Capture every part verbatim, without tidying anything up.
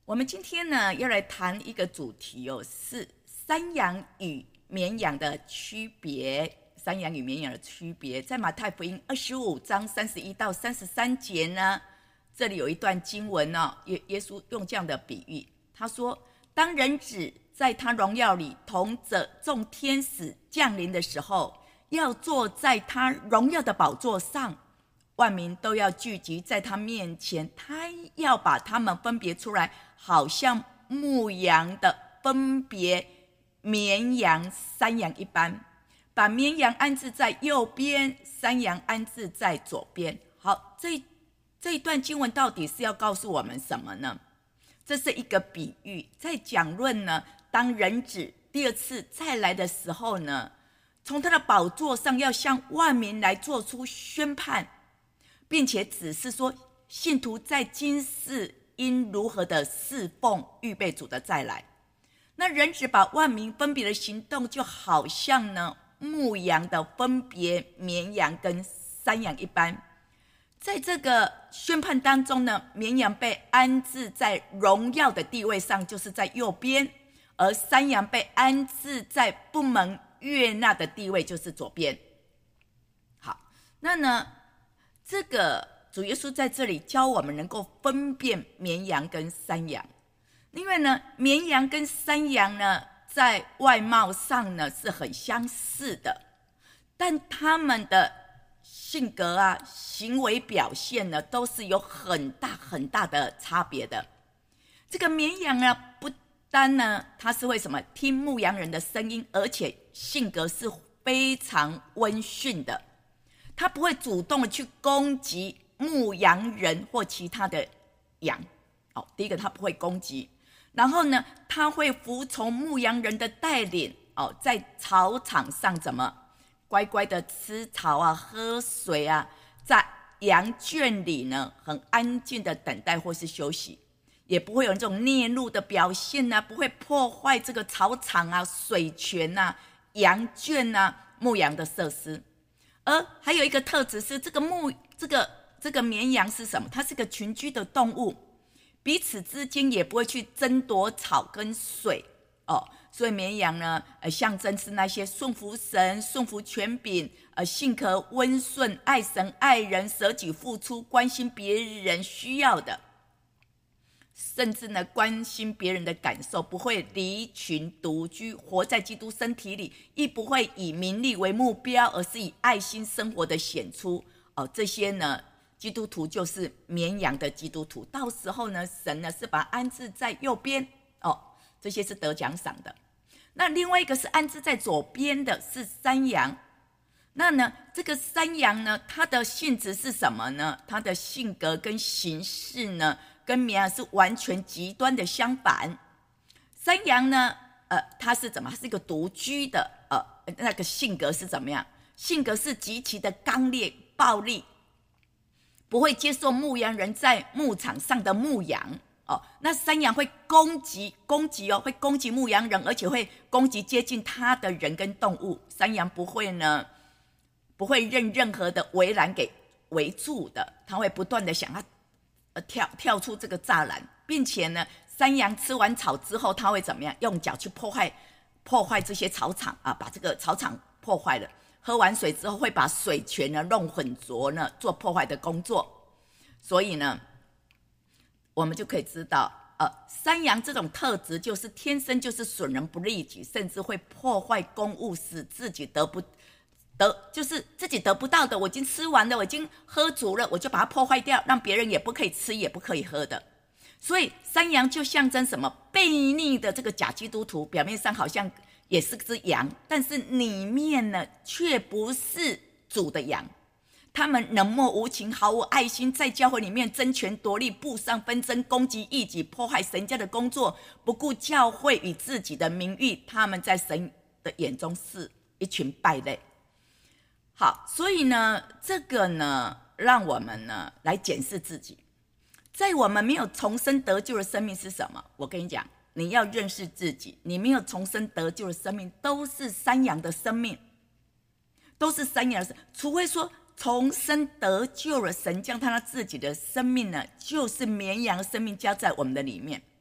我们今天呢要来谈一个主题哦，是山羊与绵羊的区别。山羊与绵羊的区别，在马太福音二十五章三十一到三十三节呢，这里有一段经文哦，耶耶稣用这样的比喻，他说：当人子在他荣耀里同着众天使降临的时候，要坐在他荣耀的宝座上，万民都要聚集在他面前，他要把他们分别出来，好像牧羊的分别绵羊山羊一般，把绵羊安置在右边，山羊安置在左边。好，这这一段经文到底是要告诉我们什么呢？这是一个比喻，在讲论呢，当人子第二次再来的时候呢，从他的宝座上要向万民来做出宣判，并且指示说，信徒在今世应如何的侍奉，预备主的再来。那人子把万民分别的行动，就好像呢牧羊的分别绵羊跟山羊一般。在这个宣判当中呢，绵羊被安置在荣耀的地位上，就是在右边，而山羊被安置在不蒙悦纳的地位，就是左边。好，那呢这个主耶稣在这里教我们能够分辨绵羊跟山羊，因为呢绵羊跟山羊呢在外貌上呢是很相似的，但他们的性格啊行为表现呢都是有很大很大的差别的。这个绵羊呢不单呢它是会什么听牧羊人的声音，而且性格是非常温驯的，它不会主动的去攻击牧羊人或其他的羊。哦，第一个它不会攻击，然后呢它会服从牧羊人的带领，哦，在草场上怎么乖乖的吃草啊喝水啊，在羊圈里呢很安静的等待或是休息，也不会有这种嗫怒的表现啊，不会破坏这个草场啊水泉啊羊圈啊牧羊的设施。而还有一个特质是，这个牧这个这个绵羊是什么？它是个群居的动物，彼此之间也不会去争夺草跟水哦。所以绵羊呢，呃，象征是那些顺服神、顺服权柄、呃，性格温顺、爱神爱人、舍己付出、关心别人需要的，甚至呢关心别人的感受，不会离群独居，活在基督身体里，亦不会以名利为目标，而是以爱心生活的显出。哦，这些呢基督徒就是绵羊的基督徒。到时候呢神呢是把它安置在右边，哦，这些是得奖赏的。那另外一个是安置在左边的是山羊。那呢这个山羊呢它的性质是什么呢？它的性格跟行事呢跟绵羊是完全极端的相反。山羊呢呃它是怎么？它是一个独居的，呃那个性格是怎么样？性格是极其的刚烈暴力，不会接受牧羊人在牧场上的牧羊。哦，那山羊会攻击攻击哦，会攻击牧羊人，而且会攻击接近他的人跟动物。山羊不会呢，不会任任何的围栏给围住的，他会不断的想要、呃、跳跳出这个栅栏，并且呢，山羊吃完草之后，他会怎么样？用脚去破坏破坏这些草场啊，把这个草场破坏了。喝完水之后，会把水泉呢弄浑浊呢，做破坏的工作。所以呢，我们就可以知道，呃，山羊这种特质就是天生就是损人不利己，甚至会破坏公物，使自己得不得，就是自己得不到的，我已经吃完了，我已经喝足了，我就把它破坏掉，让别人也不可以吃，也不可以喝的。所以山羊就象征什么？悖逆的这个假基督徒，表面上好像也是只羊，但是里面呢，却不是主的羊。他们冷漠无情，毫无爱心，在教会里面争权夺利，布上纷争，攻击异己，破坏神家的工作，不顾教会与自己的名誉。他们在神的眼中是一群败类。好，所以呢，这个呢，让我们呢来检视自己，在我们没有重生得救的生命是什么？我跟你讲，你要认识自己，你没有重生得救的生命，都是山羊的生命，都是山羊的生命，除非说重生得救了，神将他自己的生命呢，就是绵羊的生命加在我们的里面。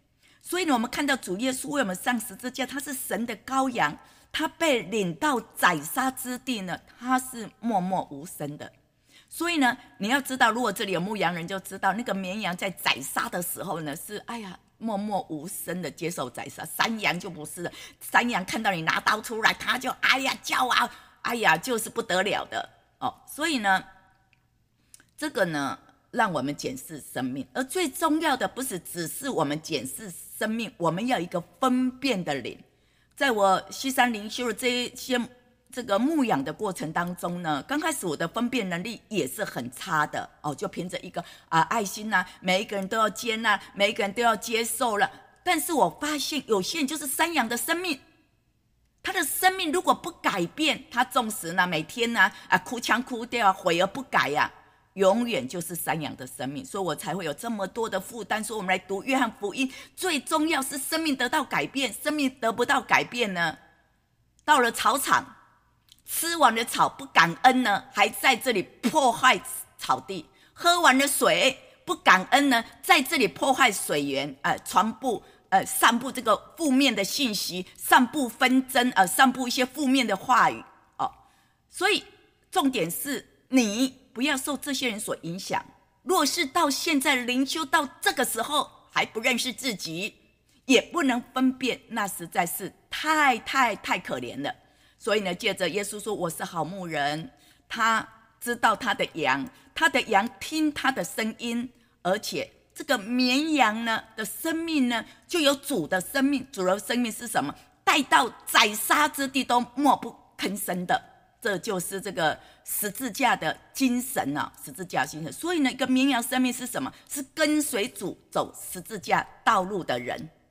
所以呢，我们看到主耶稣为我们上十字架，他是神的羔羊，他被领到宰杀之地呢，他是默默无声的。所以呢，你要知道，如果这里有牧羊人就知道，那个绵羊在宰杀的时候呢，是哎呀默默无声的接受宰杀。山羊就不是了，山羊看到你拿刀出来，他就哎呀叫啊，哎呀就是不得了的哦。所以呢，这个呢，让我们检视生命，而最重要的不是只是我们检视生命，我们要有一个分辨的灵。在我西山灵修的这一些这个牧养的过程当中呢，刚开始我的分辨能力也是很差的哦，就凭着一个啊爱心啊，每一个人都要接纳，每一个人都要接受了。但是我发现有些人就是山羊的生命，他的生命如果不改变，他纵使呢每天呢啊哭腔哭调，悔而不改呀、啊，永远就是山羊的生命。所以我才会有这么多的负担。说我们来读约翰福音，最重要是生命得到改变，生命得不到改变呢，到了草场。吃完了草不感恩呢，还在这里破坏草地；喝完了水不感恩呢，在这里破坏水源，呃，传播呃散布这个负面的信息，散布纷争，呃，散布一些负面的话语哦。所以重点是你不要受这些人所影响。若是到现在灵修到这个时候还不认识自己，也不能分辨，那实在是太太太可怜了。所以呢，借着耶稣说我是好牧人，他知道他的羊，他的羊听他的声音，而且这个绵羊呢的生命呢，就有主的生命。主的生命是什么？带到宰杀之地都默不吭声的，这就是这个十字架的精神啊！十字架精神。所以呢，一个绵羊生命是什么？是跟随主走十字架道路的人。